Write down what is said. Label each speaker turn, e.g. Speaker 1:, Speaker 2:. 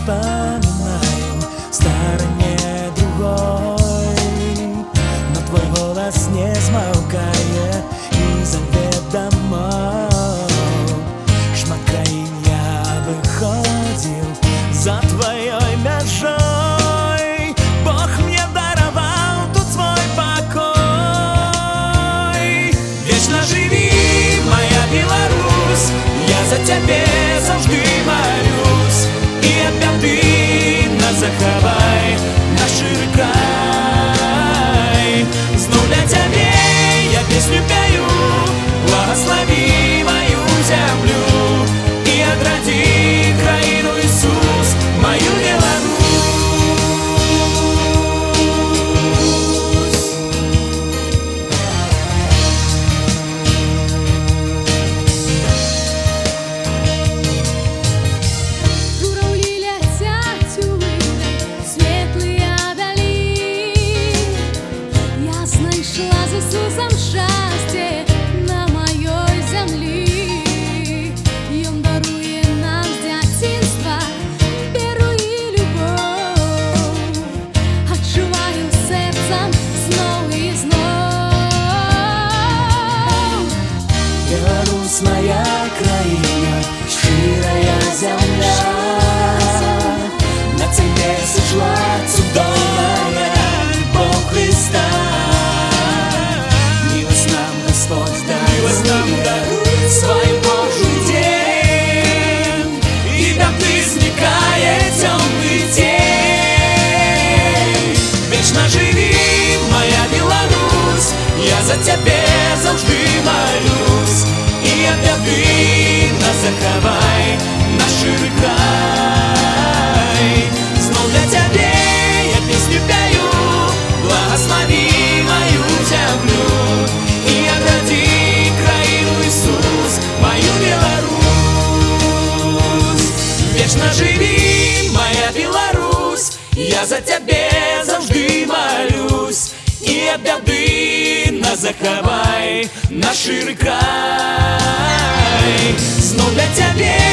Speaker 1: вспоминаю в стороне другой, но твой голос не смолкает и заведомо. Шмат краін я выходил за твоей межой. Бог мне даровал тут свой покой. Вечно живи, моя Беларусь, я за тебе завжди молюсь. И от беды нас заховай, наш ширый край. Знов для тебе я песню пою, благослови мою землю и отроди краину, Иисус, мою Беларусь.
Speaker 2: Иисусом счастье на моей земле, и Он дарует нам с детства веру и любовь. Отчуваю сердцем снова и снова.
Speaker 1: Беларусь моя країна, щирая земля, на тебе сошла чудовная любовь Христа. Свой Божий день, и беды сникает темный день. Вечно живи, моя Беларусь, я за тебе завжди молюсь. И от беды нас заховай, наш ширый край. Знов для тебе я песню пою, благослови мою землю и отроди краину, Иисус, мою Беларусь. Вечно живи, моя Беларусь, я за тебе завжди молюсь. И от беды нас заховай, наш ширый край. Знов для тебе